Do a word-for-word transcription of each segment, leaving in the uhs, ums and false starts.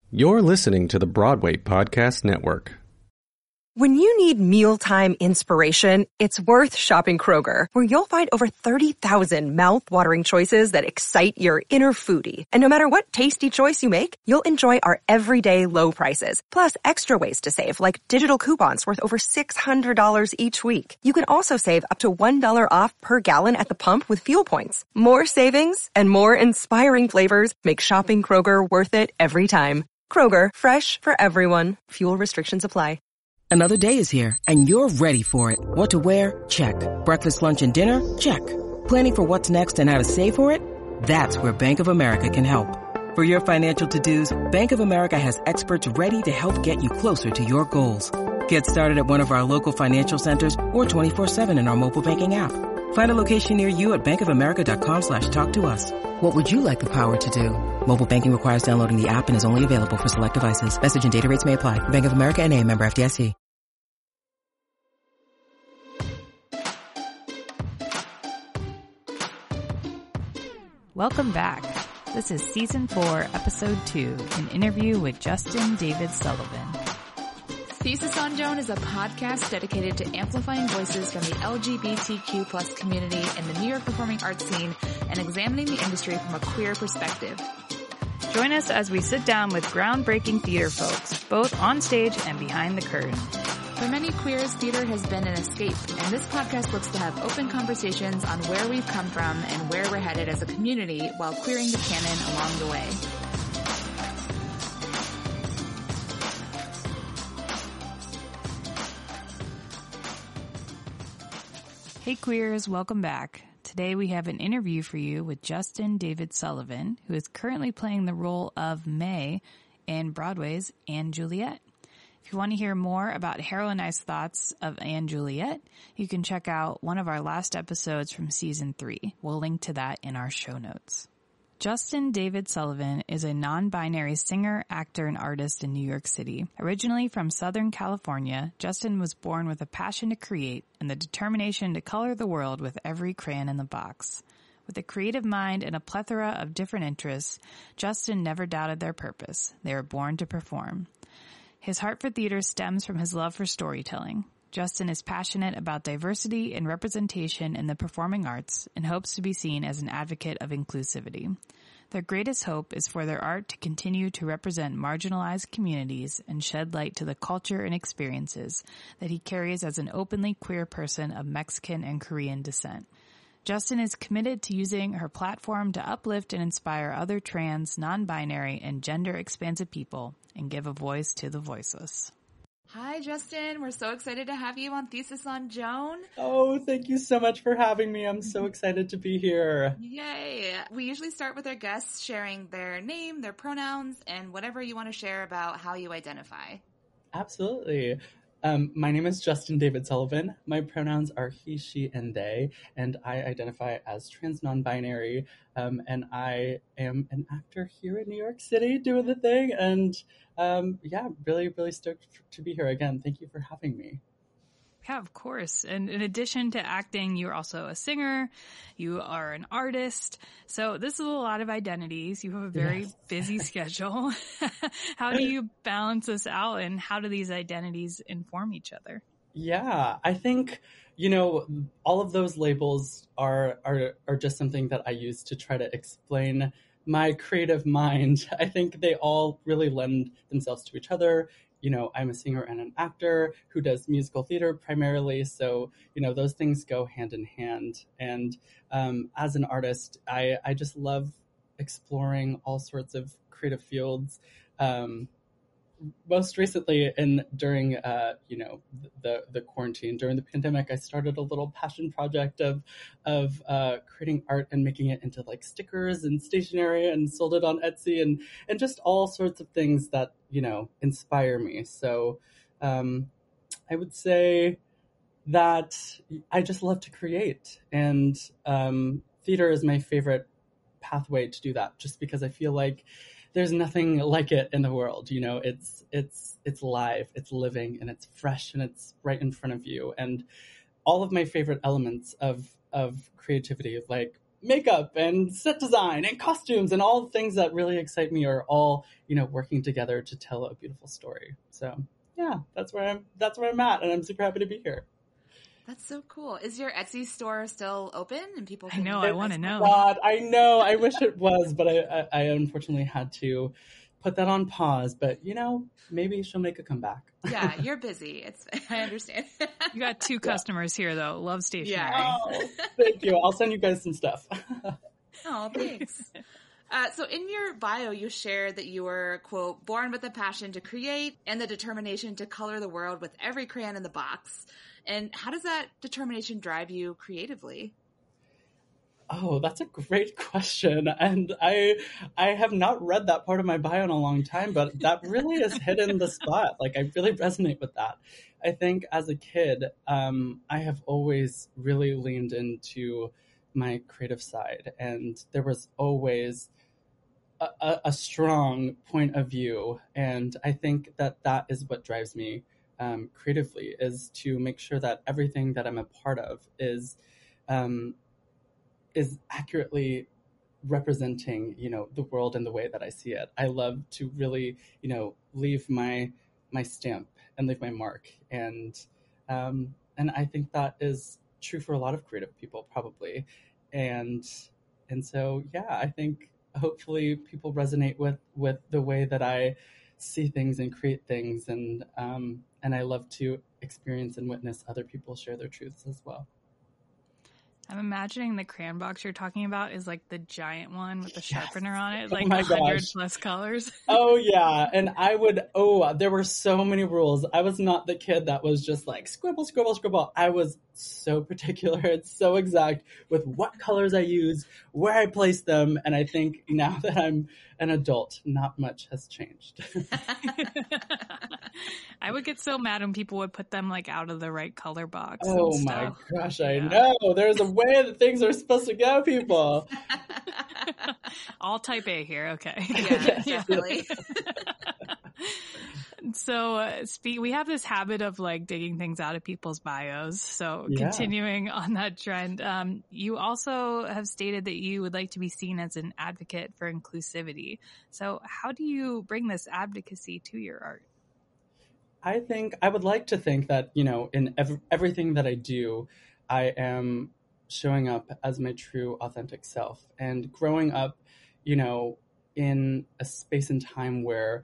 You're listening to the Broadway Podcast Network. When you need mealtime inspiration, it's worth shopping Kroger, where you'll find over thirty thousand mouth-watering choices that excite your inner foodie. And no matter what tasty choice you make, you'll enjoy our everyday low prices, plus extra ways to save, like digital coupons worth over six hundred dollars each week. You can also save up to one dollar off per gallon at the pump with fuel points. More savings and more inspiring flavors make shopping Kroger worth it every time. Kroger, fresh for everyone. Fuel restrictions apply. Another day is here, and you're ready for it. What to wear? Check. Breakfast, lunch, and dinner? Check. Planning for what's next and how to save for it? That's where Bank of America can help. For your financial to-dos, Bank of America has experts ready to help get you closer to your goals. Get started at one of our local financial centers or twenty-four seven in our mobile banking app. Find a location near you at bankofamerica.com slash talk to us. What would you like the power to do? Mobile banking requires downloading the app and is only available for select devices. Message and data rates may apply. Bank of America N A, member F D I C. Welcome back. This is Season four, Episode two, an interview with Justin David Sullivan. Thesis on Joan is a podcast dedicated to amplifying voices from the L G B T Q plus community in the New York performing arts scene and examining the industry from a queer perspective. Join us as we sit down with groundbreaking theater folks, both on stage and behind the curtain. For many queers, theater has been an escape, and this podcast looks to have open conversations on where we've come from and where we're headed as a community while queering the canon along the way. Hey queers, welcome back. Today we have an interview for you with Justin David Sullivan, who is currently playing the role of May in Broadway's Anne Juliet. If you want to hear more about Harold and I's thoughts of Anne Juliet, you can check out one of our last episodes from season three. We'll link to that in our show notes. Justin David Sullivan is a non-binary singer, actor, and artist in New York City. Originally from Southern California, Justin was born with a passion to create and the determination to color the world with every crayon in the box. With a creative mind and a plethora of different interests, Justin never doubted their purpose. They were born to perform. His heart for theater stems from his love for storytelling. Justin is passionate about diversity and representation in the performing arts and hopes to be seen as an advocate of inclusivity. Their greatest hope is for their art to continue to represent marginalized communities and shed light to the culture and experiences that he carries as an openly queer person of Mexican and Korean descent. Justin is committed to using her platform to uplift and inspire other trans, non-binary, and gender-expansive people and give a voice to the voiceless. Hi, Justin. We're so excited to have you on Thesis on Joan. Oh, thank you so much for having me. I'm so excited to be here. Yay. We usually start with our guests sharing their name, their pronouns, and whatever you want to share about how you identify. Absolutely. Um, my name is Justin David Sullivan. My pronouns are he, she, and they, and I identify as trans non-binary, um, and I am an actor here in New York City doing the thing, and um, yeah, really, really stoked to be here again. Thank you for having me. Yeah, of course. And in addition to acting, you're also a singer, you are an artist. So this is a lot of identities. You have a very yes. busy schedule. How do you balance this out, and how do these identities inform each other? Yeah, I think, you know, all of those labels are, are, are just something that I use to try to explain my creative mind. I think they all really lend themselves to each other. You know, I'm a singer and an actor who does musical theater primarily. So, you know, those things go hand in hand. And um, as an artist, I, I just love exploring all sorts of creative fields. Um, most recently, and during, uh, you know, the the quarantine, during the pandemic, I started a little passion project of of uh, creating art and making it into like stickers and stationery, and sold it on Etsy, and and just all sorts of things that, you know, inspire me. So um, I would say that I just love to create, and um, theater is my favorite pathway to do that, just because I feel like there's nothing like it in the world. You know, it's, it's, it's live, it's living, and it's fresh, and it's right in front of you. And all of my favorite elements of, of creativity, like makeup and set design and costumes and all the things that really excite me are all, you know, working together to tell a beautiful story. So yeah, that's where I'm, that's where I'm at. And I'm super happy to be here. That's so cool. Is your Etsy store still open and people I can... know, I want to know. God, I know. I wish it was, but I, I, I unfortunately had to put that on pause. But, you know, maybe she'll make a comeback. Yeah, you're busy. It's I understand. You got two customers yeah. here, though. Love stationery. Yeah. Oh, thank you. I'll send you guys some stuff. Oh, thanks. Uh, so in your bio, you shared that you were, quote, born with a passion to create and the determination to color the world with every crayon in the box. And how does that determination drive you creatively? Oh, that's a great question. And I I have not read that part of my bio in a long time, but that really is hitting the spot. Like, I really resonate with that. I think as a kid, um, I have always really leaned into my creative side. And there was always a, a, a strong point of view. And I think that that is what drives me Um, creatively, is to make sure that everything that I'm a part of is um, is accurately representing, you know, the world in the way that I see it. I love to really, you know, leave my my stamp and leave my mark, and um, and I think that is true for a lot of creative people, probably, and and so yeah, I think hopefully people resonate with with the way that I see things and create things, and um, and I love to experience and witness other people share their truths as well. I'm imagining the crayon box you're talking about is like the giant one with the sharpener yes. on it, Oh like my one hundred gosh. plus colors. Oh yeah, and I would, oh, there were so many rules. I was not the kid that was just like scribble, scribble, scribble. I was so particular and so exact with what colors I use, where I place them, and I think now that I'm an adult, not much has changed. I would get so mad when people would put them like out of the right color box. Oh and my stuff. gosh, I Yeah. know. There's a way that things are supposed to go, people. All type A here. Okay. Yeah, definitely. So, uh, speak, we have this habit of like digging things out of people's bios. So, Yeah. continuing on that trend, um, you also have stated that you would like to be seen as an advocate for inclusivity. So, how do you bring this advocacy to your art? I think I would like to think that, you know, in ev- everything that I do, I am showing up as my true, authentic self. And growing up, you know, in a space and time where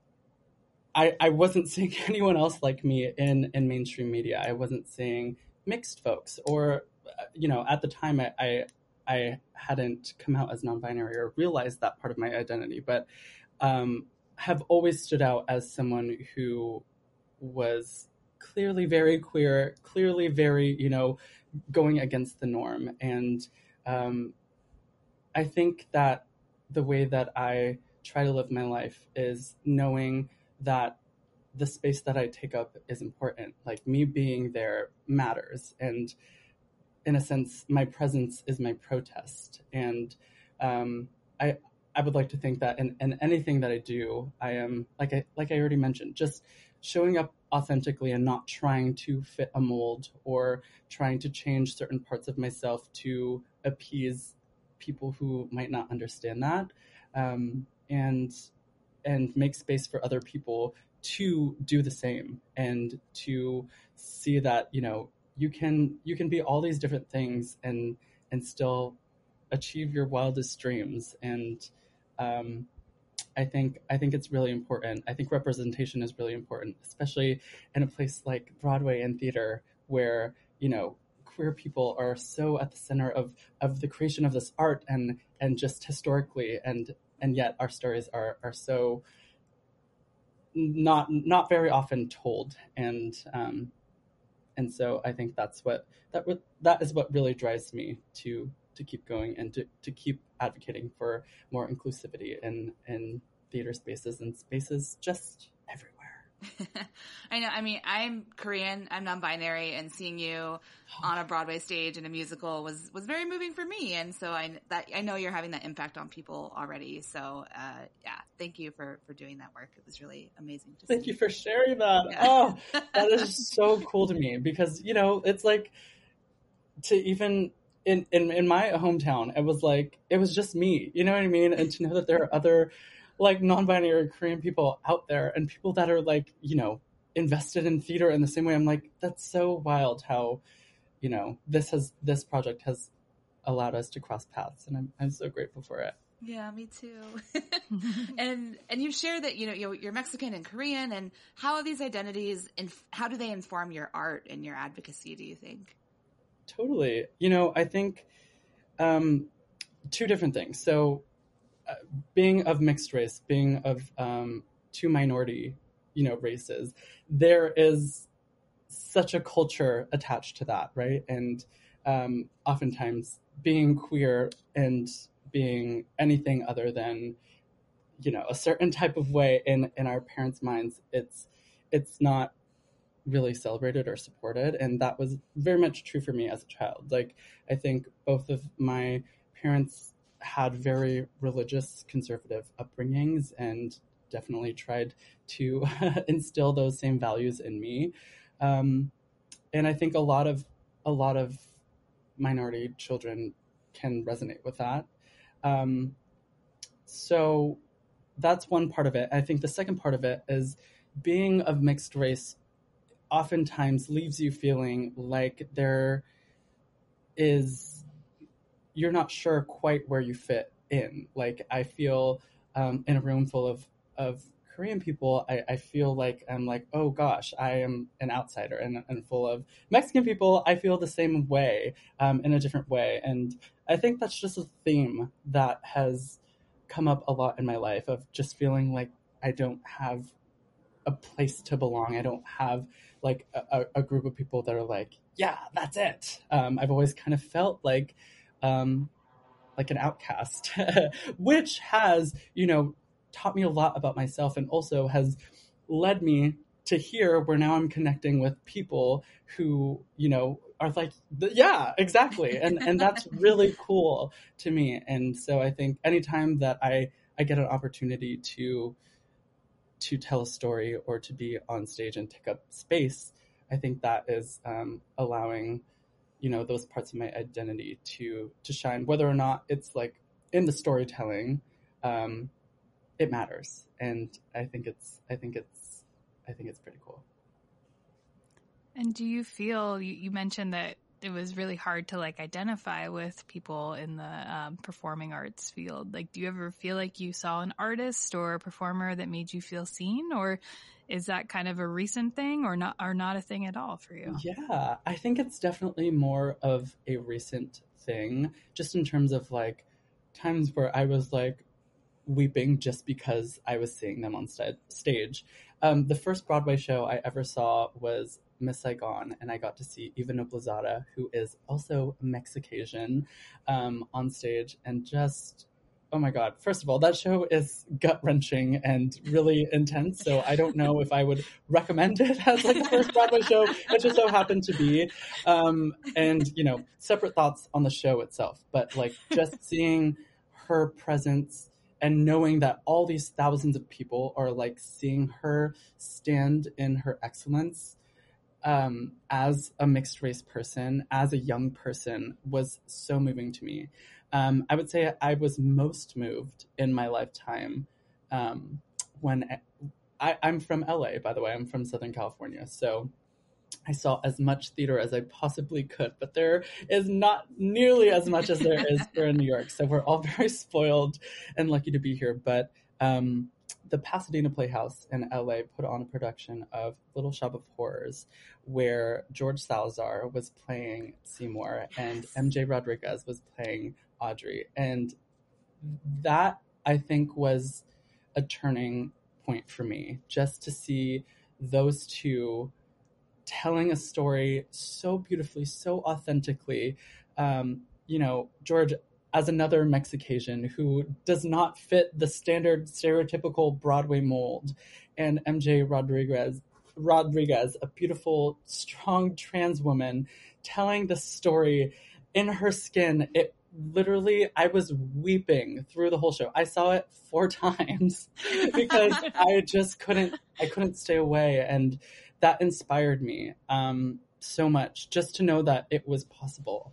I, I wasn't seeing anyone else like me in, in mainstream media. I wasn't seeing mixed folks, or, you know, at the time I, I, I hadn't come out as non-binary or realized that part of my identity, but um, have always stood out as someone who was clearly very queer, clearly very, you know, going against the norm. And um, I think that the way that I try to live my life is knowing that the space that I take up is important. Like, me being there matters. And in a sense, my presence is my protest. And um, I I would like to think that in, in anything that I do, I am, like I, like I already mentioned, just showing up authentically and not trying to fit a mold or trying to change certain parts of myself to appease people who might not understand that, um, and and make space for other people to do the same, and to see that, you know, you can you can be all these different things and and still achieve your wildest dreams. And um, I think I think it's really important. I think representation is really important, especially in a place like Broadway and theater, where, you know, queer people are so at the center of, of the creation of this art, and and just historically, and and yet our stories are are so not not very often told. And um, and so I think that's what that that is what really drives me to to keep going and to, to keep advocating for more inclusivity in in theater spaces and spaces just everywhere. I know. I mean, I'm Korean, I'm non-binary, and seeing you on a Broadway stage in a musical was, was very moving for me. And so I, that, I know you're having that impact on people already. So, uh, yeah, thank you for, for doing that work. It was really amazing to Thank see. you for sharing that. Yeah. Oh, that is so cool to me, because, you know, it's like, to even in, in, in my hometown, it was like, it was just me, you know what I mean? And to know that there are other like non-binary Korean people out there and people that are like, you know, invested in theater in the same way. I'm like, that's so wild how, you know, this has, this project has allowed us to cross paths, and I'm, I'm so grateful for it. Yeah, me too. and, and you share that, you know, you're, you're Mexican and Korean, and how are these identities and how do they inform your art and your advocacy, do you think? Totally. You know, I think, um, two different things. So, Uh, being of mixed race, being of um, two minority, you know, races, there is such a culture attached to that, right? And um, oftentimes being queer and being anything other than, you know, a certain type of way in, in our parents' minds, it's it's not really celebrated or supported. And that was very much true for me as a child. Like, I think both of my parents had very religious, conservative upbringings and definitely tried to instill those same values in me. Um, and I think a lot of a lot of minority children can resonate with that. Um, so that's one part of it. I think the second part of it is being of mixed race oftentimes leaves you feeling like there is, you're not sure quite where you fit in. Like, I feel um, in a room full of, of Korean people, I, I feel like I'm like, oh gosh, I am an outsider. And, and full of Mexican people, I feel the same way, um, in a different way. And I think that's just a theme that has come up a lot in my life, of just feeling like I don't have a place to belong. I don't have like a, a group of people that are like, yeah, that's it. Um, I've always kind of felt like, um, like an outcast, which has, you know, taught me a lot about myself, and also has led me to here where now I'm connecting with people who, you know, are like, yeah, exactly. And, and that's really cool to me. And so I think anytime that I, I get an opportunity to, to tell a story or to be on stage and take up space, I think that is um, allowing, you know, those parts of my identity to, to shine, whether or not it's like in the storytelling, um, it matters. And I think it's, I think it's, I think it's pretty cool. And do you feel, you, you mentioned that it was really hard to like identify with people in the um, performing arts field. Like, do you ever feel like you saw an artist or a performer that made you feel seen, or is that kind of a recent thing, or not, or not a thing at all for you? Yeah, I think it's definitely more of a recent thing, just in terms of like times where I was like weeping just because I was seeing them on st- stage. Um, the first Broadway show I ever saw was Miss Saigon, and I got to see Eva Noblezada, who is also Mexicasian, um, on stage, and just, oh my God. First of all, that show is gut-wrenching and really intense, so I don't know if I would recommend it as like the first Broadway show. It just so happened to be. Um, and, you know, separate thoughts on the show itself, but like just seeing her presence and knowing that all these thousands of people are like seeing her stand in her excellence, um, as a mixed race person, as a young person, was so moving to me. Um, I would say I was most moved in my lifetime um, when I, I'm from L A, by the way. I'm from Southern California. So I saw as much theater as I possibly could, but there is not nearly as much as there is here in New York. So we're all very spoiled and lucky to be here. But um, the Pasadena Playhouse in L A put on a production of Little Shop of Horrors, where George Salazar was playing Seymour and M J Rodriguez was playing Audrey. And that, I think, was a turning point for me, just to see those two telling a story so beautifully, so authentically. Um, you know, George, as another Mexicasian who does not fit the standard stereotypical Broadway mold, and M J Rodriguez, Rodriguez, a beautiful, strong trans woman telling the story in her skin. It literally, I was weeping through the whole show. I saw it four times because I just couldn't, I couldn't stay away. And that inspired me um, so much, just to know that it was possible.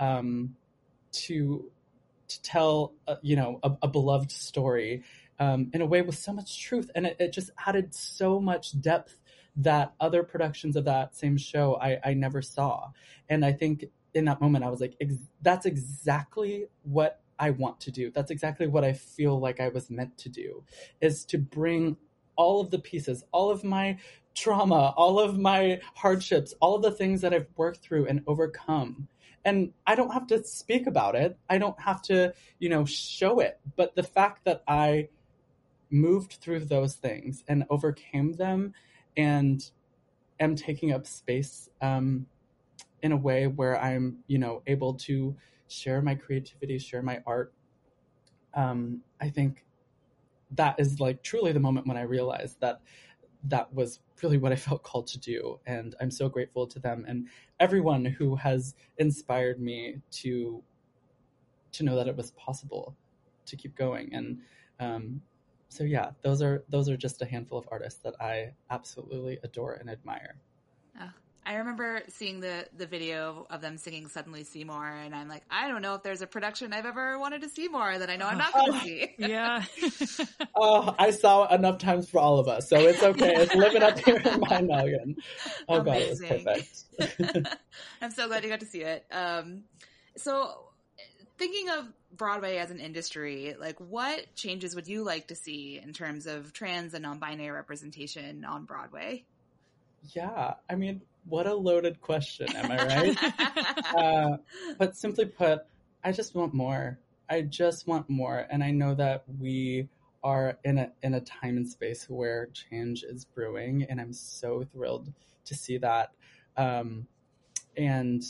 um, to to tell, uh, you know, a, a beloved story um, in a way with so much truth. And it, it just added so much depth that other productions of that same show I, I never saw. And I think in that moment, I was like, ex- that's exactly what I want to do. That's exactly what I feel like I was meant to do, is to bring all of the pieces, all of my trauma, all of my hardships, all of the things that I've worked through and overcome. And I don't have to speak about it. I don't have to, you know, show it. But the fact that I moved through those things and overcame them and am taking up space um, in a way where I'm, you know, able to share my creativity, share my art. Um, I think that is like truly the moment when I realized that that was really what I felt called to do. And I'm so grateful to them and everyone who has inspired me to, to know that it was possible to keep going. And um, so, yeah, those are, those are just a handful of artists that I absolutely adore and admire. Oh, I remember seeing the, the video of them singing Suddenly Seymour, and I'm like, I don't know if there's a production I've ever wanted to see more that I know I'm not going to oh, see. Yeah. Oh, I saw it enough times for all of us, so it's okay. It's living up here in my noggin. Oh, Amazing. God, it was perfect. I'm so glad you got to see it. Um, so thinking of Broadway as an industry, like what changes would you like to see in terms of trans and non-binary representation on Broadway? Yeah, I mean, what a loaded question, am I right? uh, but simply put, I just want more. I just want more. And I know that we are in a in a time and space where change is brewing, and I'm so thrilled to see that. Um, and,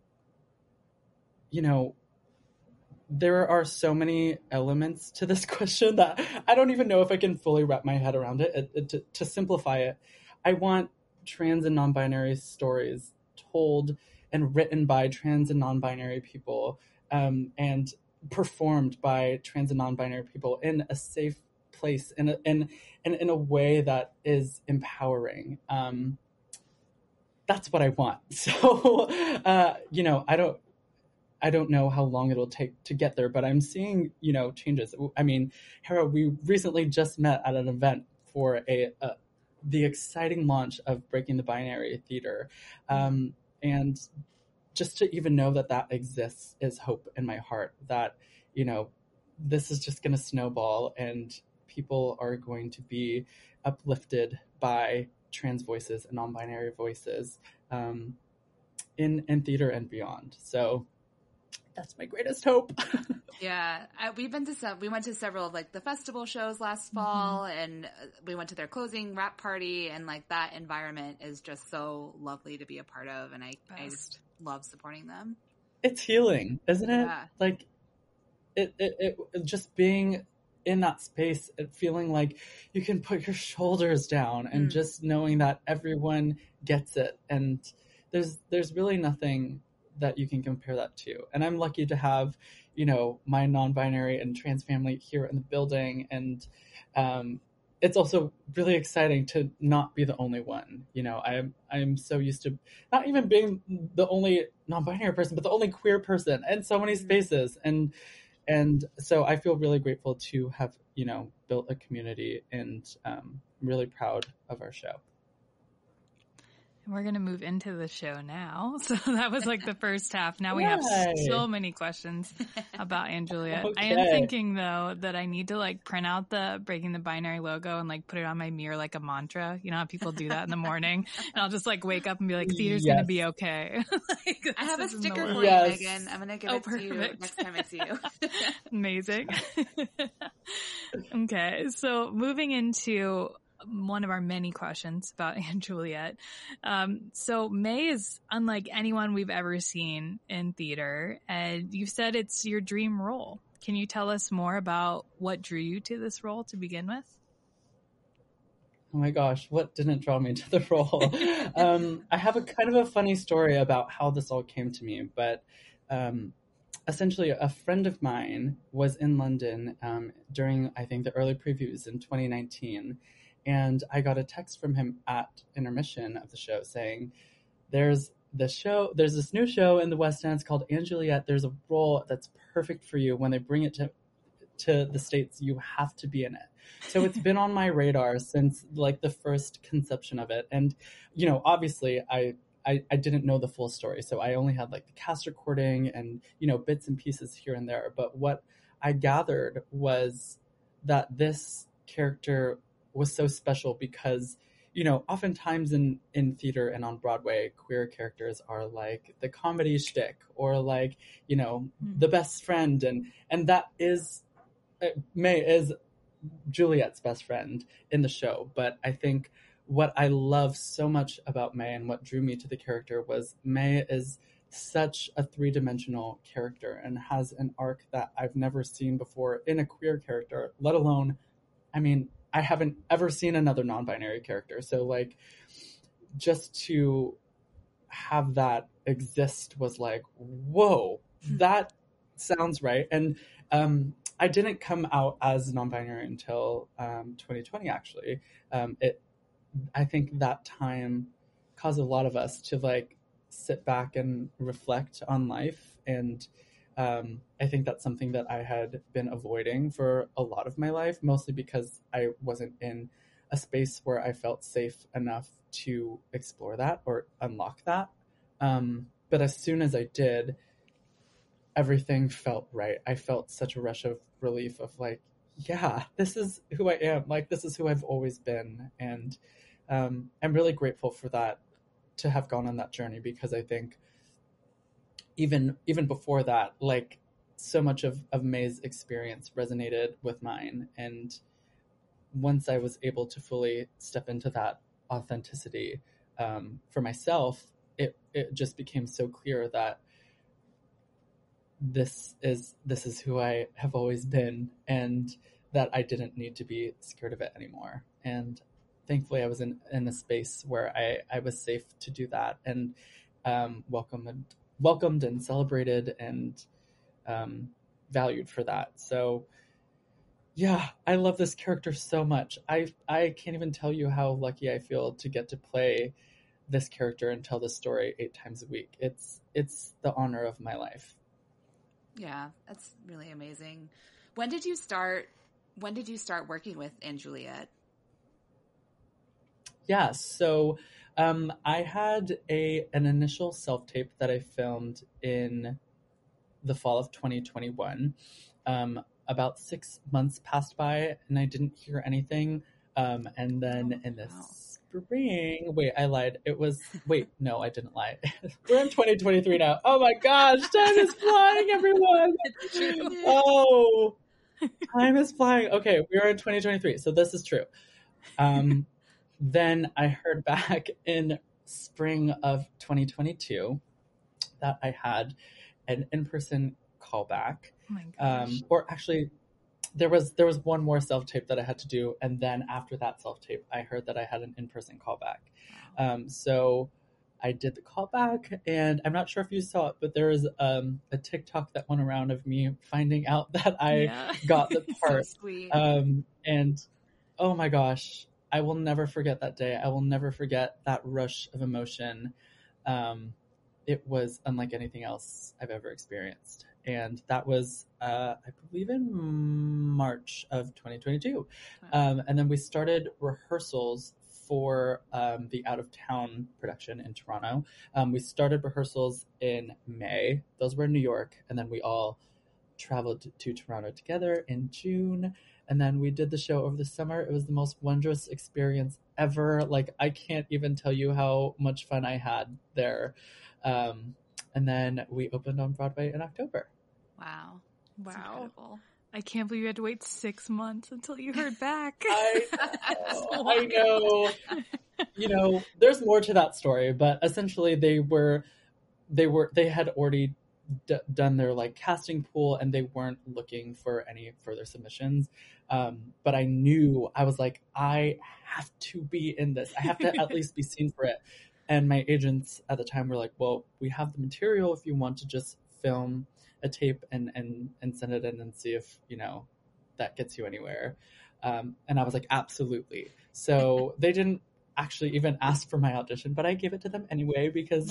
you know, there are so many elements to this question that I don't even know if I can fully wrap my head around it. it, it to, to simplify it, I want trans and non-binary stories told and written by trans and non-binary people um, and performed by trans and non-binary people in a safe place and in, in, in, in a way that is empowering. Um, that's what I want. So, uh, you know, I don't, I don't know how long it'll take to get there, but I'm seeing, you know, changes. I mean, Hera, we recently just met at an event for a, a the exciting launch of Breaking the Binary Theater. Um, and just to even know that that exists is hope in my heart, that, you know, this is just going to snowball and people are going to be uplifted by trans voices and non-binary voices um, in, in theater and beyond. So that's my greatest hope. Yeah, I, we've been to some, we went to several of like the festival shows last fall, mm-hmm. and we went to their closing wrap party, and like that environment is just so lovely to be a part of, and I, I just love supporting them. It's healing, isn't it? Yeah. Like it, it, it, just being in that space, and feeling like you can put your shoulders down, and mm. just knowing that everyone gets it, and there's there's really nothing that you can compare that to. And I'm lucky to have, you know, my non-binary and trans family here in the building. And um, it's also really exciting to not be the only one. You know, I'm, I'm so used to not even being the only non-binary person, but the only queer person in so many spaces. And, and so I feel really grateful to have, you know, built a community, and um, I'm really proud of our show. And we're going to move into the show now. So that was like the first half. Now we Yay. have so many questions about Anne Juliet. Okay. I am thinking though that I need to like print out the Breaking the Binary logo and like put it on my mirror like a mantra. You know how people do that in the morning? And I'll just like wake up and be like, theater's yes. going to be okay. Like, I have a sticker for yes. you, Megan. I'm going to give oh, it perfect. to you next time I see you. Amazing. Okay. So moving into one of our many questions about Anne Juliet. Um, so May is unlike anyone we've ever seen in theater, and you said it's your dream role. Can you tell us more about what drew you to this role to begin with? Oh my gosh, what didn't draw me to the role? um, I have a kind of a funny story about how this all came to me, but um, essentially a friend of mine was in London um, during, I think, the early previews in twenty nineteen. And I got a text from him at intermission of the show saying, there's the show, there's this new show in the West End. It's called Anne Juliet. There's a role that's perfect for you. When they bring it to to the States, you have to be in it. So it's been on my radar since like the first conception of it. And, you know, obviously I, I, I didn't know the full story. So I only had like the cast recording and, you know, bits and pieces here and there. But what I gathered was that this character was so special because, you know, oftentimes in, in theater and on Broadway, queer characters are like the comedy shtick or like, you know, mm-hmm. the best friend. And, and that is, May is Juliet's best friend in the show. But I think what I love so much about May and what drew me to the character was May is such a three-dimensional character and has an arc that I've never seen before in a queer character, let alone, I mean, I haven't ever seen another non-binary character. So like just to have that exist was like, whoa, that sounds right. And um, I didn't come out as non-binary until um, twenty twenty, actually. Um, it, I think that time caused a lot of us to like sit back and reflect on life. And um, I think that's something that I had been avoiding for a lot of my life, mostly because I wasn't in a space where I felt safe enough to explore that or unlock that. Um, but as soon as I did, everything felt right. I felt such a rush of relief of like, yeah, this is who I am. Like, this is who I've always been. And um, I'm really grateful for that, to have gone on that journey, because I think even even before that, like so much of, of May's experience resonated with mine. And once I was able to fully step into that authenticity um, for myself, it, it just became so clear that this is this is who I have always been, and that I didn't need to be scared of it anymore. And thankfully I was in, in a space where I, I was safe to do that, and um, welcomed, welcomed and celebrated and um, valued for that. So yeah, I love this character so much. I I can't even tell you how lucky I feel to get to play this character and tell this story eight times a week. It's it's the honor of my life. Yeah, that's really amazing. When did you start? When did you start working with Anne Juliet? Yeah, so um, I had a an initial self-tape that I filmed in the fall of twenty twenty-one. Um, about six months passed by and I didn't hear anything. Um, and then oh, in the wow. spring, wait, I lied. It was, wait, no, I didn't lie. We're in twenty twenty-three now. Oh my gosh, time is flying, everyone. Oh, time is flying. Okay, we are in twenty twenty-three, so this is true. Um, then I heard back in spring of twenty twenty-two that I had an in-person callback. Oh my gosh. Um, or actually, there was there was one more self-tape that I had to do, and then after that self-tape, I heard that I had an in-person callback. Wow. Um, so I did the callback, and I'm not sure if you saw it, but there was um, a TikTok that went around of me finding out that I yeah. got the part. So sweet. Um, and oh my gosh, I will never forget that day. I will never forget that rush of emotion. Um, it was unlike anything else I've ever experienced. And that was, uh, I believe, in March of twenty twenty-two. Wow. Um, and then we started rehearsals for um, the out-of-town production in Toronto. Um, we started rehearsals in May. Those were in New York. And then we all traveled to, to Toronto together in June. And then we did the show over the summer. It was the most wondrous experience ever. Like, I can't even tell you how much fun I had there. Um, and then we opened on Broadway in October. Wow. That's wow. Incredible. I can't believe you had to wait six months until you heard back. I know. I know. You know, there's more to that story, but essentially they were, they were, they had already d- done their like casting pool, and they weren't looking for any further submissions. Um, but I knew, I was like, I have to be in this. I have to at least be seen for it. And my agents at the time were like, well, we have the material if you want to just film a tape and, and, and send it in and see if, you know, that gets you anywhere. Um, and I was like, absolutely. So they didn't, actually even ask for my audition, but I gave it to them anyway because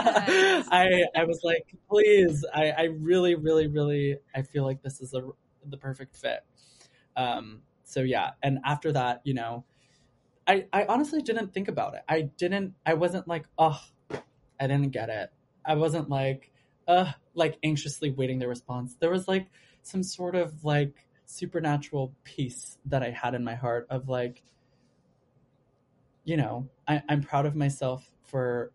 I I was like, please, I, I really, really, really, I feel like this is a, the perfect fit. Um, so yeah, and after that, you know, I, I honestly didn't think about it. I didn't, I wasn't like, oh, I didn't get it. I wasn't like, uh, like anxiously waiting their response. There was like some sort of like supernatural peace that I had in my heart of like, you know, I, I'm proud of myself for,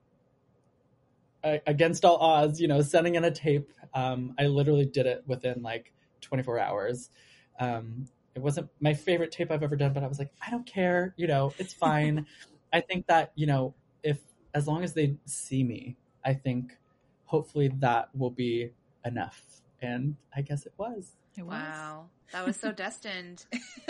uh, against all odds, you know, sending in a tape. Um, I literally did it within like twenty-four hours. Um, it wasn't my favorite tape I've ever done, but I was like, I don't care, you know, it's fine. I think that, you know, if, as long as they see me, I think hopefully that will be enough. And I guess it was. It was. Wow. That was so destined.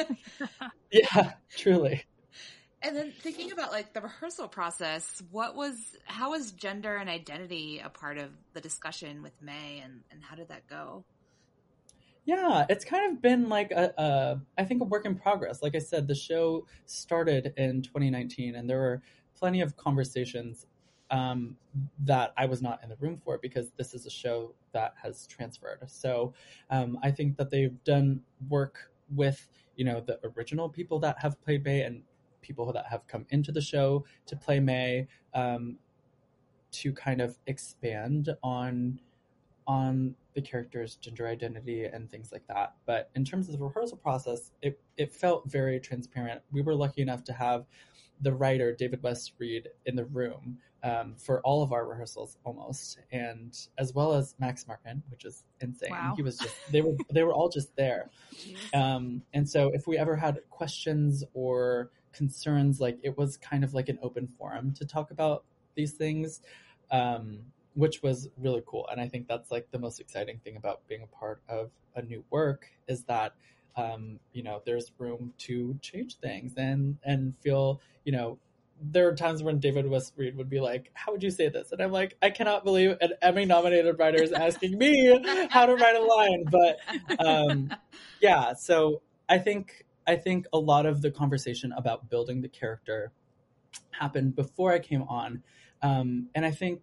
Yeah, truly. And then thinking about like the rehearsal process, what was, how was gender and identity a part of the discussion with May, and, and how did that go? Yeah, it's kind of been like a, a, I think a work in progress. Like I said, the show started in twenty nineteen and there were plenty of conversations um, that I was not in the room for because this is a show that has transferred. So um, I think that they've done work with, you know, the original people that have played May and people that have come into the show to play May, um, to kind of expand on on the character's gender identity and things like that. But in terms of the rehearsal process, it, it felt very transparent. We were lucky enough to have the writer, David West Reed, in the room um, for all of our rehearsals almost, and as well as Max Martin, which is insane. Wow. He was just, they were, they were all just there. Um, and so if we ever had questions or concerns, like it was kind of like an open forum to talk about these things. Um, which was really cool. And I think that's like the most exciting thing about being a part of a new work is that, um, you know, there's room to change things and, and feel, you know, there are times when David West Reed would be like, how would you say this? And I'm like, I cannot believe an Emmy nominated writer is asking me how to write a line. But, um, yeah, so I think, I think a lot of the conversation about building the character happened before I came on. Um, and I think,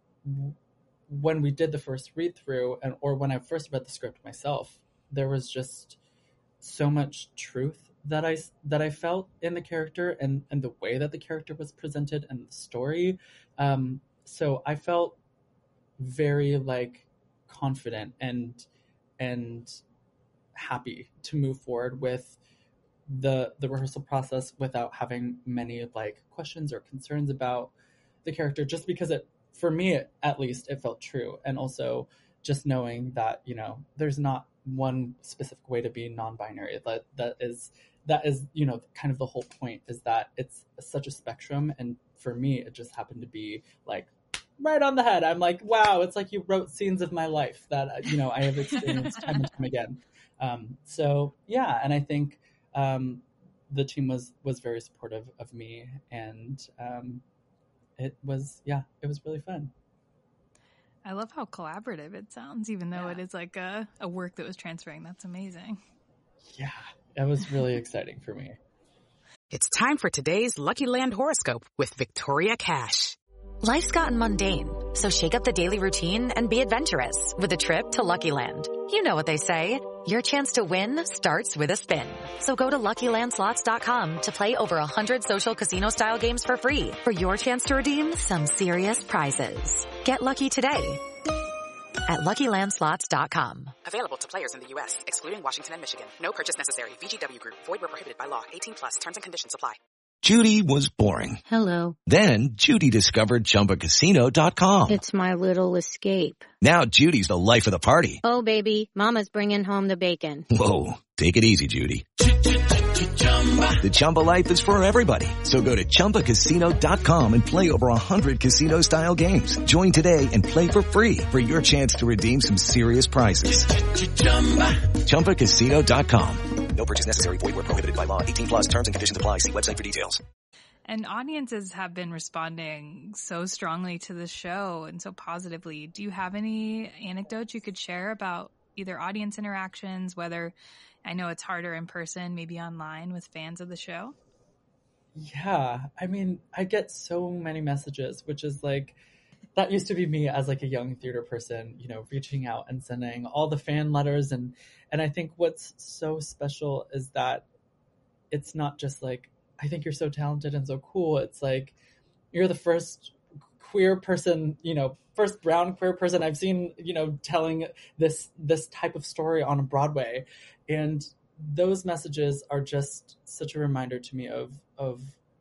when we did the first read through and or when I first read the script myself, there was just so much truth that I that I felt in the character and, and the way that the character was presented and the story. Um, so I felt very like confident and and happy to move forward with the the rehearsal process without having many like questions or concerns about the character, just because it, for me, at least, it felt true. And also just knowing that, you know, there's not one specific way to be non-binary. That that is, that is, you know, kind of the whole point is that it's such a spectrum. And for me, it just happened to be like right on the head. I'm like, wow, it's like you wrote scenes of my life that, you know, I have experienced time and time again. Um, so, yeah. And I think um, the team was, was very supportive of me. And, um, it was, yeah, it was really fun. I love how collaborative it sounds, even though Yeah. it is like a, a work that was transferring. That's amazing. Yeah, it was really exciting for me. It's time for today's Lucky Land horoscope with Victoria Cash. Life's gotten mundane, so shake up the daily routine and be adventurous with a trip to Lucky Land. You know what they say, your chance to win starts with a spin. So go to Lucky Land Slots dot com to play over one hundred social casino-style games for free for your chance to redeem some serious prizes. Get lucky today at Lucky Land Slots dot com. Available to players in the U S, excluding Washington and Michigan. No purchase necessary. V G W Group. Void where prohibited by law. eighteen plus. Terms and conditions apply. Judy was boring. Hello. Then Judy discovered Chumba Casino dot com. It's my little escape. Now Judy's the life of the party. Oh, baby, mama's bringing home the bacon. Whoa, take it easy, Judy. The Chumba life is for everybody. So go to Chumba Casino dot com and play over one hundred casino-style games. Join today and play for free for your chance to redeem some serious prizes. Chumba Casino dot com. No purchase necessary. Void where prohibited by law. eighteen plus terms and conditions apply. See website for details. And audiences have been responding so strongly to the show and so positively. Do you have any anecdotes you could share about either audience interactions, whether I know it's harder in person, maybe online with fans of the show? Yeah, I mean, I get so many messages, which is like, that used to be me as like a young theater person, you know, reaching out and sending all the fan letters. And, and I think what's so special is that it's not just like, I think you're so talented and so cool. It's like, you're the first queer person, you know, first brown queer person I've seen, you know, telling this, this type of story on Broadway. And those messages are just such a reminder to me of, of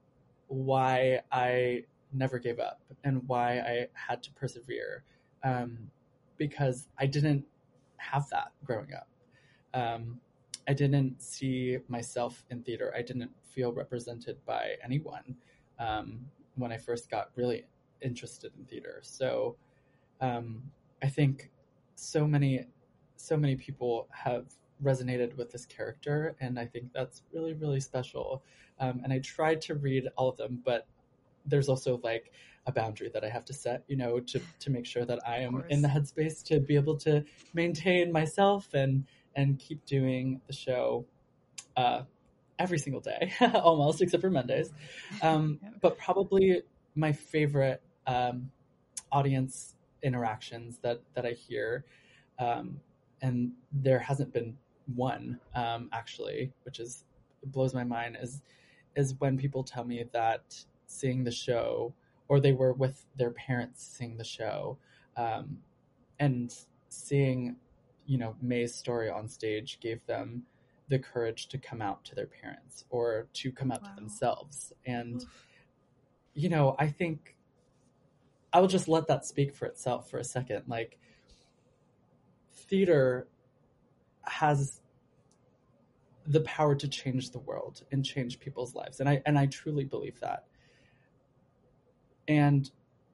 why I never gave up and why I had to persevere. Um, because I didn't have that growing up. Um, I didn't see myself in theater. I didn't feel represented by anyone um, when I first got really interested in theater. So um, I think so many, so many people have resonated with this character, and I think that's really, really special. Um, and I tried to read all of them, but there's also like a boundary that I have to set, you know, to, to make sure that I am in the headspace to be able to maintain myself and, and keep doing the show uh, every single day, almost, except for Mondays. Um, but probably my favorite um, audience interactions that, that I hear, um, and there hasn't been one um, actually, which is blows my mind, is is when people tell me that seeing the show, or they were with their parents seeing the show, um, and seeing, you know, May's story on stage gave them the courage to come out to their parents or to come out wow. to themselves. And, you know, I think I will just let that speak for itself for a second. Like, theater has the power to change the world and change people's lives. And I, and I truly believe that. And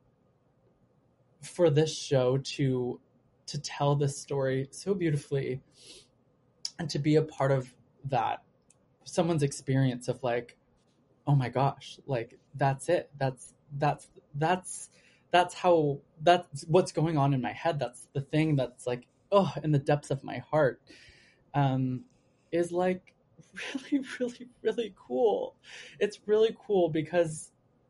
for this show to, to tell this story so beautifully and to be a part of that, someone's experience of like, oh my gosh, like that's it. That's, that's, that's, that's how, that's what's going on in my head. That's the thing that's like, oh, in the depths of my heart, um, is like really, really, really cool. It's really cool because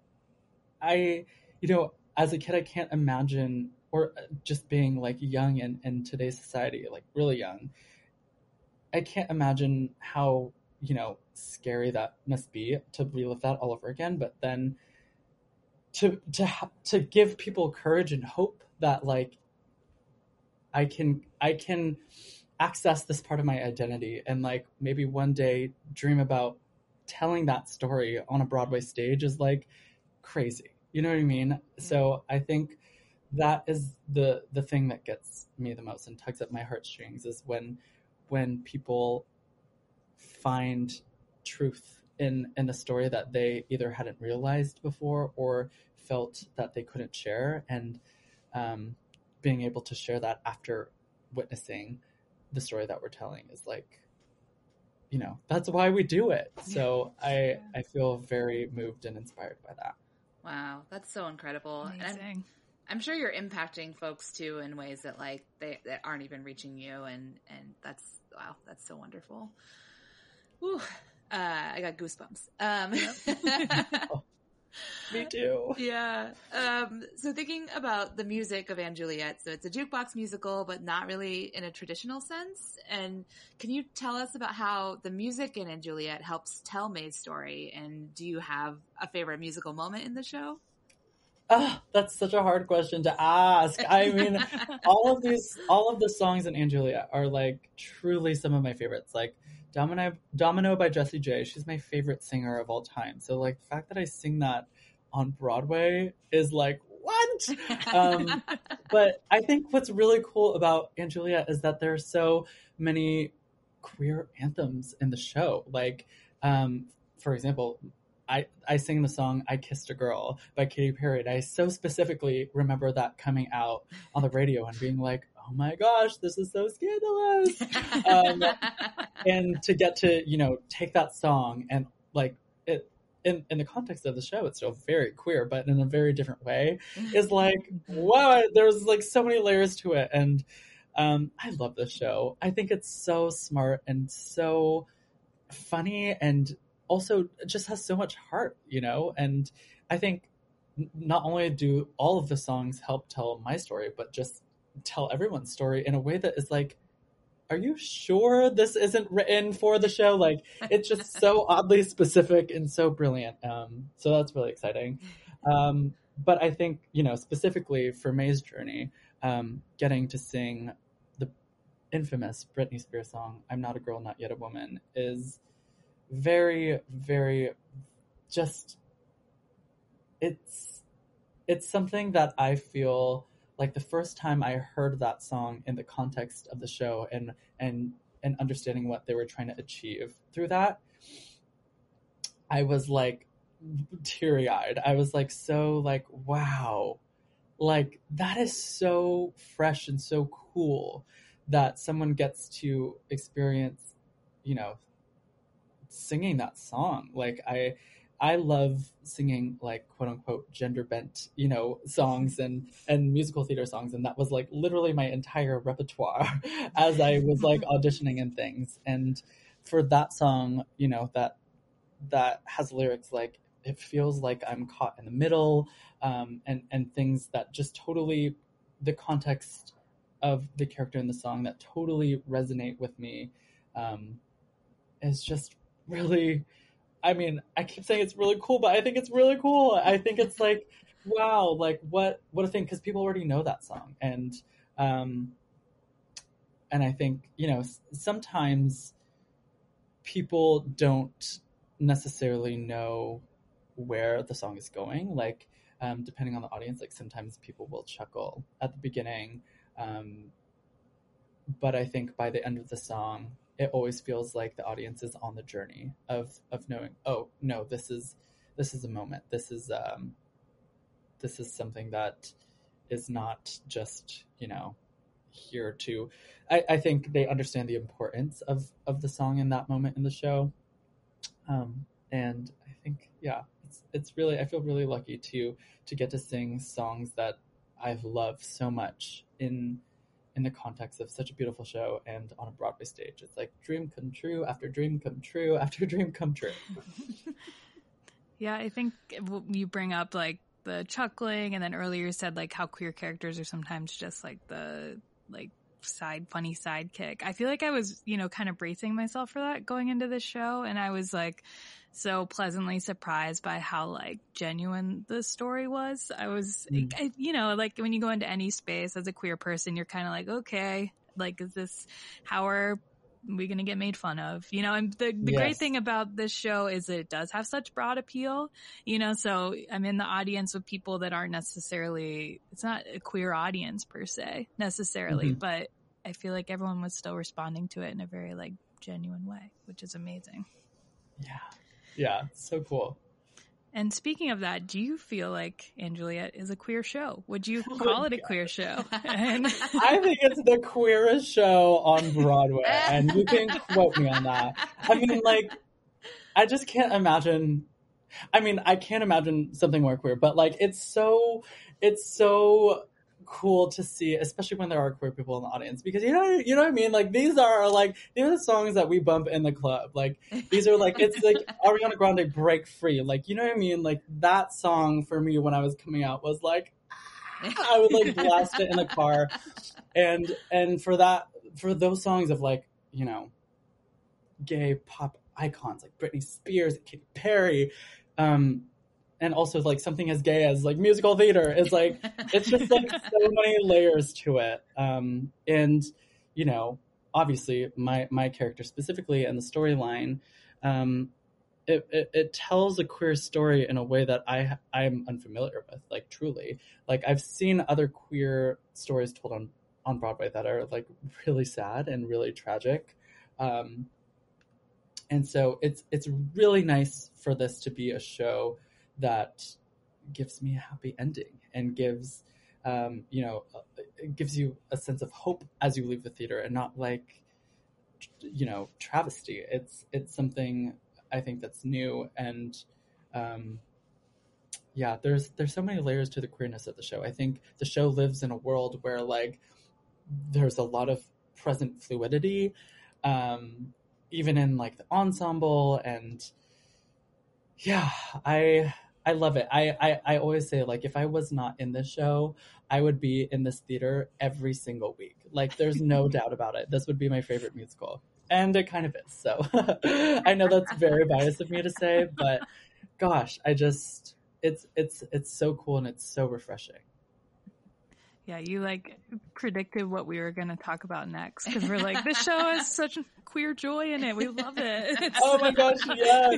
I, you know, as a kid, I can't imagine, or just being like young in, in today's society, like really young, I can't imagine how, you know, scary that must be to relive that all over again. But then to, to, to give people courage and hope that like, I can, I can access this part of my identity and like maybe one day dream about telling that story on a Broadway stage is like crazy. You know what I mean? Yeah. So I think that is the, the thing that gets me the most and tugs at my heartstrings is when, when people find truth in, in a story that they either hadn't realized before or felt that they couldn't share. And, um, being able to share that after witnessing the story that we're telling is like, you know, that's why we do it. So I, I feel very moved and inspired by that. Wow. That's so incredible. Amazing. And I'm, I'm sure you're impacting folks too in ways that like they that aren't even reaching you. And, and that's, wow, that's so wonderful. Whew. Uh, I got goosebumps. Um, Yep. Oh, me too. Yeah. Um, so thinking about the music of & Juliet, so it's a jukebox musical, but not really in a traditional sense. And can you tell us about how the music in & Juliet helps tell May's story? And do you have a favorite musical moment in the show? Oh, that's such a hard question to ask. I mean, all of these, all of the songs in & Juliet are like truly some of my favorites. Like Domino, Domino by Jessie J. She's my favorite singer of all time. So like the fact that I sing that on Broadway is like, what? Um, but I think what's really cool about & Juliet is that there are so many queer anthems in the show. Like, um, for example, I, I sing the song I Kissed a Girl by Katy Perry. And I so specifically remember that coming out on the radio and being like, oh my gosh, this is so scandalous. um, and to get to, you know, take that song and like it in, in the context of the show, it's still very queer, but in a very different way is like, wow, there's like so many layers to it. And um, I love this show. I think it's so smart and so funny and also just has so much heart, you know? And I think not only do all of the songs help tell my story, but just tell everyone's story in a way that is like, are you sure this isn't written for the show? Like, it's just so oddly specific and so brilliant. Um, so that's really exciting. Um, but I think, you know, specifically for May's journey, um, getting to sing the infamous Britney Spears song, I'm Not a Girl, Not Yet a Woman, is very, very just, it's, it's something that I feel like the first time I heard that song in the context of the show and and and understanding what they were trying to achieve through that, I was like teary-eyed. I was like so like, wow, like that is so fresh and so cool that someone gets to experience, you know, singing that song. Like I I love singing like quote unquote gender bent, you know, songs and, and musical theater songs. And that was like literally my entire repertoire as I was like auditioning and things. And for that song, you know, that, that has lyrics like, it feels like I'm caught in the middle, um, and, and things that just totally, the context of the character in the song that totally resonate with me, um, is just really, I mean, I keep saying it's really cool, but I think it's really cool. I think it's like, wow, like what, what a thing. Cause people already know that song. And, um, and I think, you know, sometimes people don't necessarily know where the song is going. Like, um, depending on the audience, like sometimes people will chuckle at the beginning. Um, but I think by the end of the song, it always feels like the audience is on the journey of, of knowing, oh no, this is, this is a moment. This is, um, this is something that is not just, you know, here to, I, I think they understand the importance of, of the song in that moment in the show. Um, and I think, yeah, it's, it's really, I feel really lucky to, to get to sing songs that I've loved so much in, in the context of such a beautiful show and on a Broadway stage. It's like dream come true after dream come true after dream come true. Yeah, I think you bring up like the chuckling, and then earlier you said like how queer characters are sometimes just like the like side funny sidekick. I feel like I was, you know, kind of bracing myself for that going into the show, and I was like so pleasantly surprised by how like genuine the story was. I was, mm. I, you know, like when you go into any space as a queer person, you're kind of like, okay, like, is this, how are we going to get made fun of? You know, and the, the yes. great thing about this show is that it does have such broad appeal, you know, so I'm in the audience with people that aren't necessarily, it's not a queer audience per se necessarily, mm-hmm. but I feel like everyone was still responding to it in a very like genuine way, which is amazing. Yeah. Yeah, so cool. And speaking of that, do you feel like & Juliet is a queer show? Would you call oh it a God. queer show? And I think it's the queerest show on Broadway, and you can quote me on that. I mean, like, I just can't imagine. I mean, I can't imagine something more queer, but like, it's so, it's so cool to see, especially when there are queer people in the audience, because you know, you know what I mean? Like, these are like, these are the songs that we bump in the club. Like, these are like, it's like Ariana Grande Break Free. Like, you know what I mean? Like, that song for me when I was coming out was like, I would like blast it in the car. And, and for that, for those songs of like, you know, gay pop icons like Britney Spears, Katy Perry, um, and also like something as gay as like musical theater is like, it's just like so many layers to it. Um, and, you know, obviously my, my character specifically and the storyline, um, it, it, it tells a queer story in a way that I, I'm unfamiliar with, like truly. Like I've seen other queer stories told on, on Broadway that are like really sad and really tragic. Um, and so it's, it's really nice for this to be a show that gives me a happy ending and gives, um, you know, it gives you a sense of hope as you leave the theater and not like, you know, travesty. It's, it's something I think that's new. And, um, yeah, there's, there's so many layers to the queerness of the show. I think the show lives in a world where like, there's a lot of present fluidity, um, even in like the ensemble and, Yeah, I I love it. I, I, I always say, like, if I was not in this show, I would be in this theater every single week. Like, there's no doubt about it. This would be my favorite musical. And it kind of is. So I know that's very biased of me to say, but gosh, I just, it's, it's, it's so cool and it's so refreshing. Yeah, you like predicted what we were going to talk about next because we're like, this show has such queer joy in it. We love it. It's, oh my gosh, yes.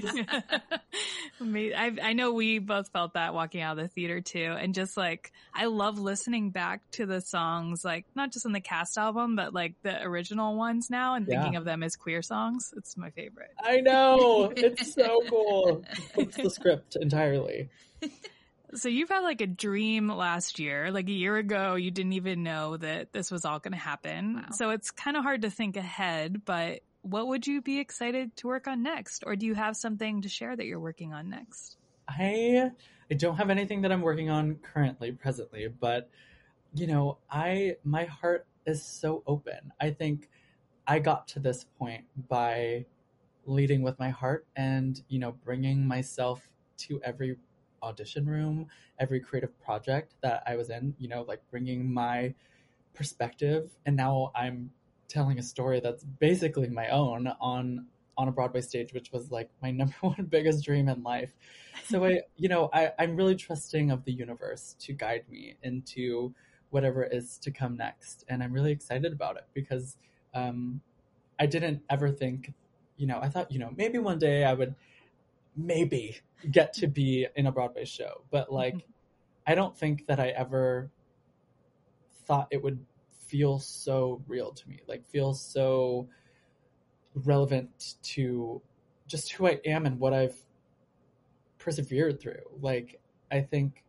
I, I know we both felt that walking out of the theater too. And just like, I love listening back to the songs, like not just on the cast album, but like the original ones now and thinking Yeah. of them as queer songs. It's my favorite. I know. It's so cool. It's the script entirely. So you've had like a dream last year, like a year ago, you didn't even know that this was all going to happen. Wow. So it's kind of hard to think ahead, but what would you be excited to work on next? Or do you have something to share that you're working on next? I I don't have anything that I'm working on currently, presently, but you know, I my heart is so open. I think I got to this point by leading with my heart and, you know, bringing myself to every audition room, every creative project that I was in, you know, like bringing my perspective. And now I'm telling a story that's basically my own on on a Broadway stage, which was like my number one biggest dream in life. So I, you know, I, I'm really trusting of the universe to guide me into whatever is to come next. And I'm really excited about it because um, I didn't ever think, you know, I thought, you know, maybe one day I would maybe get to be in a Broadway show. But like, mm-hmm. I don't think that I ever thought it would feel so real to me, like feel so relevant to just who I am and what I've persevered through. Like, I think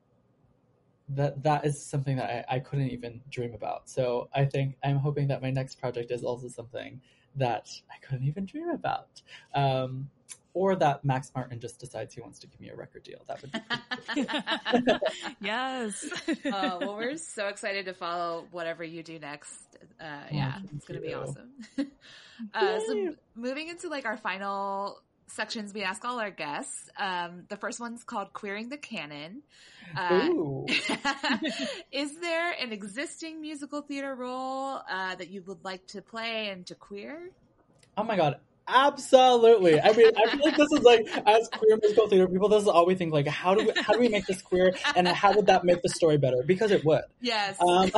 that that is something that I, I couldn't even dream about. So I think I'm hoping that my next project is also something that I couldn't even dream about. Um, or that Max Martin just decides he wants to give me a record deal. That would be pretty cool. Yes. Uh, well, we're so excited to follow whatever you do next. Uh, yeah, oh, it's going to you. be awesome. uh, so moving into like our final sections, we ask all our guests. Um, the first one's called Queering the Canon. Uh, Ooh. Is there an existing musical theater role uh, that you would like to play and to queer? Oh my God. Absolutely. I mean, I feel like this is like, as queer musical theater people, this is all we think, like, how do we, how do we make this queer and how would that make the story better? Because it would. Yes. Um,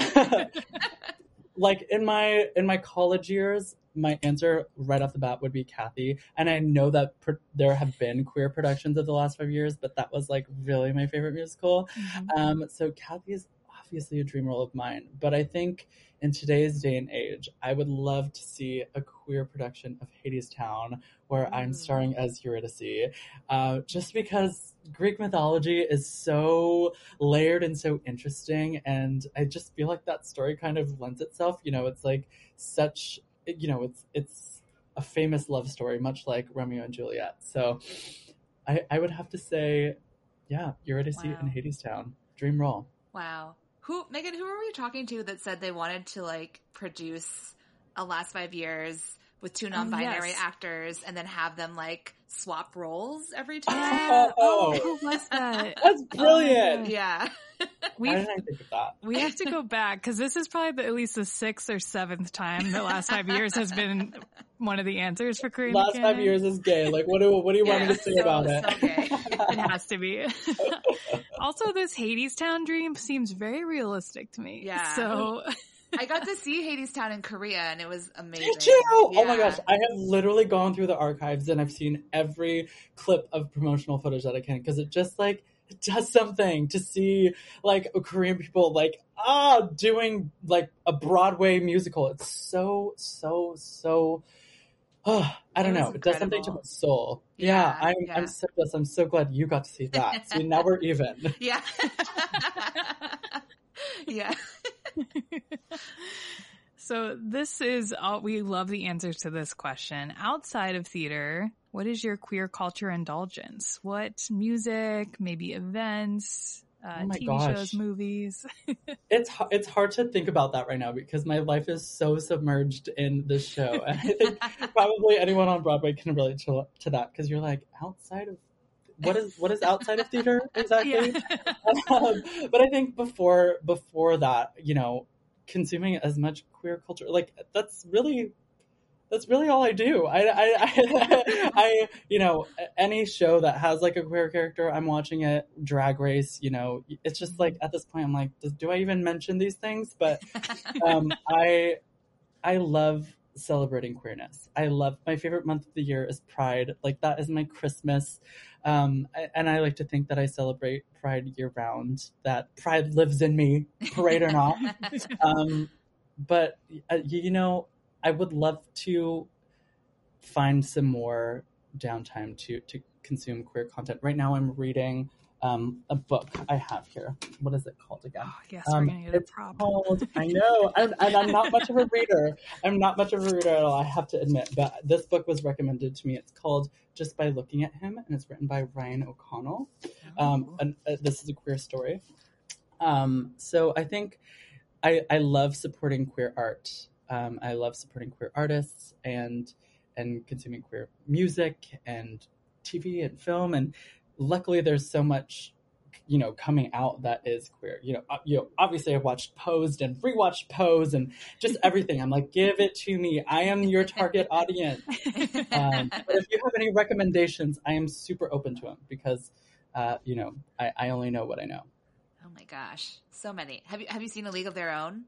like in my, in my college years, my answer right off the bat would be Kathy. And I know that pr- there have been queer productions of the last five years, but that was like really my favorite musical. Mm-hmm. Um, so Kathy is obviously a dream role of mine, but I think in today's day and age, I would love to see a queer production of Hadestown where mm. I'm starring as Eurydice. Uh, just because Greek mythology is so layered and so interesting. And I just feel like that story kind of lends itself. You know, it's like such, you know, it's it's a famous love story, much like Romeo and Juliet. So I, I would have to say, yeah, Eurydice wow. in Hadestown. Dream role. Wow. Who, Megan, who were we talking to that said they wanted to like produce a last five years with two non-binary yes. actors and then have them like swap roles every time? Oh, oh, who was that? That's brilliant. Oh, yeah. We, Why didn't I think of that? We have to go back because this is probably the, at least the sixth or seventh time the last five years has been one of the answers for Queering Last the five Canon. years is gay. Like, what do what do you yeah, want me to say so, about so it? gay. It has to be. Also, this Hadestown dream seems very realistic to me. Yeah. So I got to see Hadestown in Korea and it was amazing. Did you? Yeah. Oh my gosh. I have literally gone through the archives and I've seen every clip of promotional footage that I can because it just like, it does something to see like Korean people like, ah, doing like a Broadway musical. It's so, so, so, oh, I don't It was know. It does something to my incredible. soul. Yeah, Yeah, I'm, yeah. I'm so blessed. I'm so glad you got to see that. See, now we're even. Yeah. Yeah. So this is all, we love the answers to this question. Outside of theater, what is your queer culture indulgence? What music, maybe events, uh, Oh my T V gosh. shows, movies? It's h- it's hard to think about that right now because my life is so submerged in this show. And I think probably anyone on Broadway can relate to, to that because you're like, outside of what is what is outside of theater exactly? um, but I think before before that, you know, consuming as much queer culture, like that's really that's really all I do. I, I, I, I, you know, any show that has like a queer character, I'm watching it. Drag Race, you know, it's just like at this point, I'm like, do, do I even mention these things? But um, I, I love celebrating queerness. I love, my favorite month of the year is Pride. Like that is my Christmas. Um, and I like to think that I celebrate Pride year round, that Pride lives in me, parade or not. um, but uh, you know, I would love to find some more downtime to, to consume queer content. Right now I'm reading um, a book I have here. What is it called again? Oh, yes, um, we're going to get a it's prop. Called, I know, and, and I'm not much of a reader. I'm not much of a reader at all, I have to admit. But this book was recommended to me. It's called Just by Looking at Him, and it's written by Ryan O'Connell. Um, and uh, this is a queer story. Um, so I think I, I love supporting queer art. Um, I love supporting queer artists and and consuming queer music and T V and film. And luckily, there's so much, you know, coming out that is queer. You know, uh, you know, obviously, I watched Posed and rewatched Pose and just everything. I'm like, give it to me. I am your target audience. Um, but if you have any recommendations, I am super open to them because, uh, you know, I, I only know what I know. Oh my gosh, so many. Have you have you seen A League of Their Own?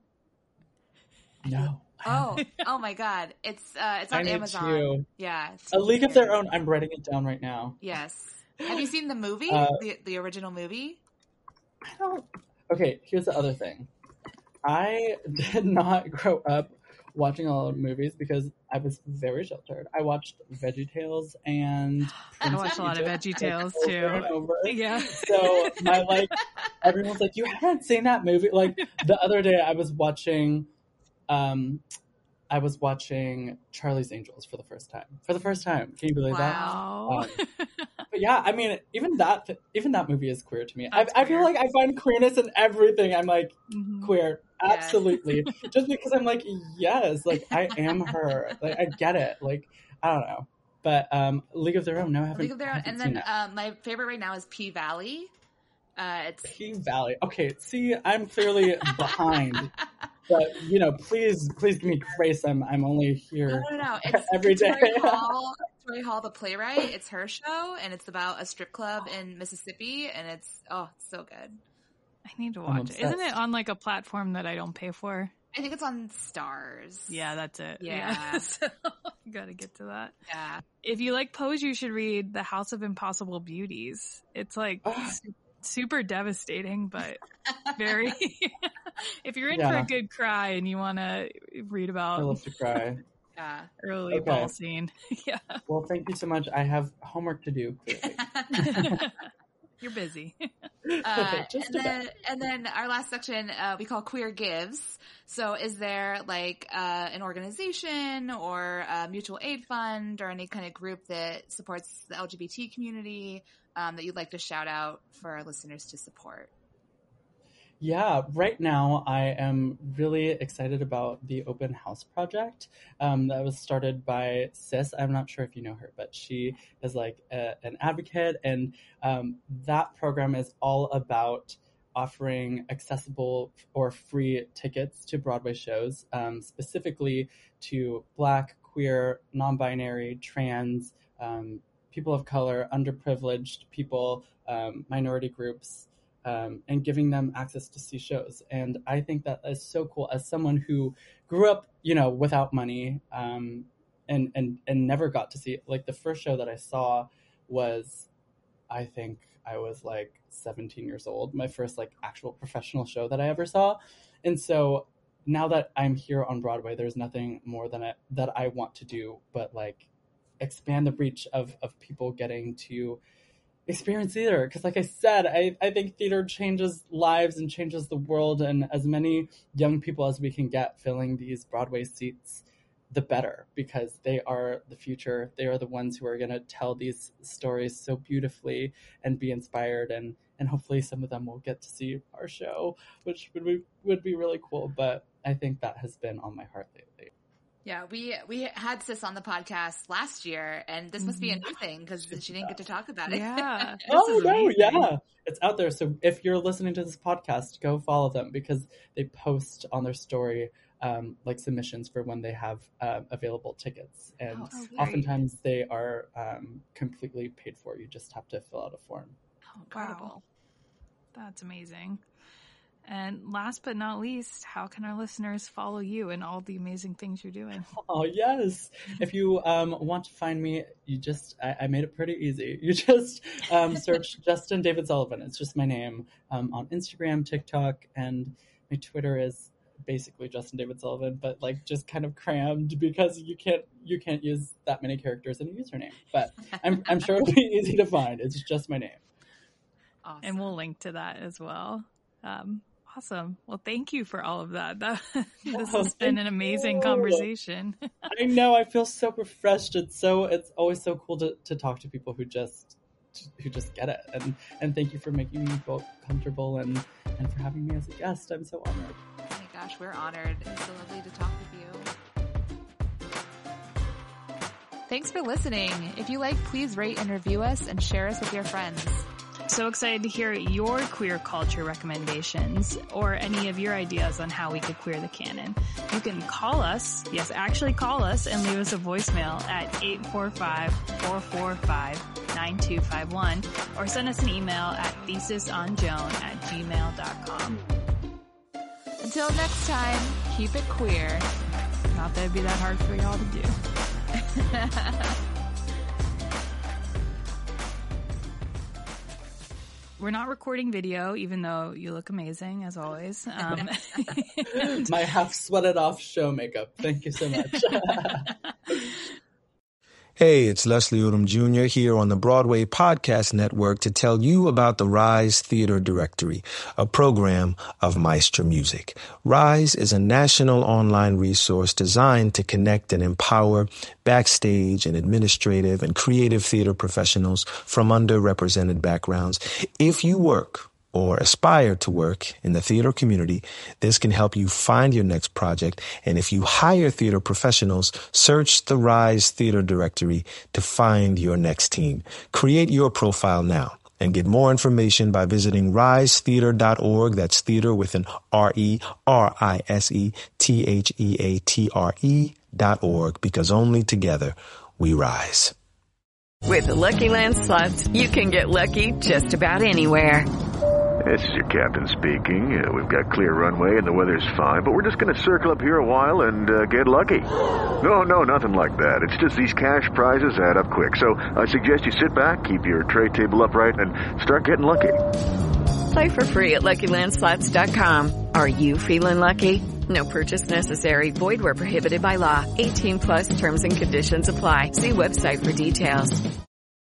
No. Oh, oh my God! It's uh, it's on I need Amazon. to. Yeah, A League of Their Own. I'm writing it down right now. Yes. Have you seen the movie? Uh, the the original movie? I don't. Okay, here's the other thing. I did not grow up watching a lot of movies because I was very sheltered. I watched VeggieTales and I watched a lot of VeggieTales too. Over and over. Yeah. So my like, everyone's like, you haven't seen that movie? Like the other day, I was watching. Um, I was watching Charlie's Angels for the first time. For the first time, can you believe wow. that? Um, but yeah, I mean, even that, even that movie is queer to me. I, I feel like I find queerness in everything. I'm like mm-hmm. queer, absolutely. Yes. Just because I'm like, yes, like I am her. Like I get it. Like I don't know, but um, League of Their Own. No, I haven't. League of Their Own, and then uh, my favorite right now is P Valley. Uh, it's P Valley. Okay, see, I'm clearly behind. But you know, please, please give me grace. I'm, I'm only here no, no, no. It's, every it's day. Tori Hall, Tori Hall, the playwright. It's her show, and it's about a strip club in Mississippi, and it's oh, it's so good. I need to watch it. Isn't it on like a platform that I don't pay for? I think it's on Stars. Yeah, that's it. Yeah, yeah. So, gotta get to that. Yeah. If you like Pose, you should read The House of Impossible Beauties. It's like super devastating, but very if you're in yeah. for a good cry and you want to read about I love to cry. Yeah, early okay. ball scene. Yeah. Well, thank you so much. I have homework to do. You're busy. Uh, and then, and then our last section uh, we call Queer Gives. So, is there like uh, an organization or a mutual aid fund or any kind of group that supports the L G B T community um, that you'd like to shout out for our listeners to support? Yeah, right now I am really excited about the Open House Project um, that was started by Sis. I'm not sure if you know her, but she is like a, an advocate, and um, that program is all about offering accessible or free tickets to Broadway shows, um, specifically to Black, queer, non-binary, trans, um, people of color, underprivileged people, um, minority groups, Um, and giving them access to see shows. And I think that is so cool as someone who grew up, you know, without money um, and, and, and never got to see it. Like the first show that I saw was, I think I was like seventeen years old, my first like actual professional show that I ever saw. And so now that I'm here on Broadway, there's nothing more than it that I want to do, but like expand the reach of, of people getting to experience theater, because like I said, I, I think theater changes lives and changes the world, and as many young people as we can get filling these Broadway seats, the better, because they are the future. They are the ones who are going to tell these stories so beautifully and be inspired, and and hopefully some of them will get to see our show, which would be, would be really cool. But I think that has been on my heart lately. Yeah, we we had Sis on the podcast last year, and this must be a new thing because she didn't get to talk about it. Yeah. Oh, no, yeah. It's out there. So if you're listening to this podcast, go follow them because they post on their story um, like submissions for when they have uh, available tickets. And Oh, great. oftentimes they are um, completely paid for. You just have to fill out a form. Oh, incredible. That's amazing. And last but not least, how can our listeners follow you and all the amazing things you're doing? Oh, yes. If you um, want to find me, you just, I, I made it pretty easy. You just um, search Justin David Sullivan. It's just my name um, on Instagram, TikTok, and my Twitter is basically Justin David Sullivan, but like just kind of crammed because you can't, you can't use that many characters in a username. But I'm, I'm sure it'll be easy to find. It's just my name. Awesome. And we'll link to that as well. Um, Awesome. Well, thank you for all of that. that this Oh, has been thank an amazing you. conversation. I know. I feel so refreshed. It's so. It's always so cool to, to talk to people who just who just get it. And and thank you for making me feel comfortable and and for having me as a guest. I'm so honored. Oh my gosh, we're honored. It's so lovely to talk with you. Thanks for listening. If you like, please rate and review us and share us with your friends. So excited to hear your queer culture recommendations or any of your ideas on how we could queer the canon. You can call us, yes, actually call us and leave us a voicemail at eight four five, four four five, nine two five one or send us an email at thesisonjoan at gmail dot com. Until next time, keep it queer. Not that it'd be that hard for y'all to do. We're not recording video, even though you look amazing, as always. Um, My half sweated off show makeup. Thank you so much. Hey, it's Leslie Odom Junior here on the Broadway Podcast Network to tell you about the Rise Theater Directory, a program of Maestro Music. Rise is a national online resource designed to connect and empower backstage and administrative and creative theater professionals from underrepresented backgrounds. If you work or aspire to work in the theater community, this can help you find your next project. And if you hire theater professionals, search the Rise Theater Directory to find your next team. Create your profile now and get more information by visiting rise theater dot org. That's theater with an R E R I S E T H E A T R E dot org, because only together we rise. With the Lucky Land Slots, you can get lucky just about anywhere. This is your captain speaking. Uh, we've got clear runway and the weather's fine, but we're just going to circle up here a while and uh, get lucky. No, no, nothing like that. It's just these cash prizes add up quick. So I suggest you sit back, keep your tray table upright, and start getting lucky. Play for free at lucky land slots dot com. Are you feeling lucky? No purchase necessary. Void where prohibited by law. eighteen plus terms and conditions apply. See website for details.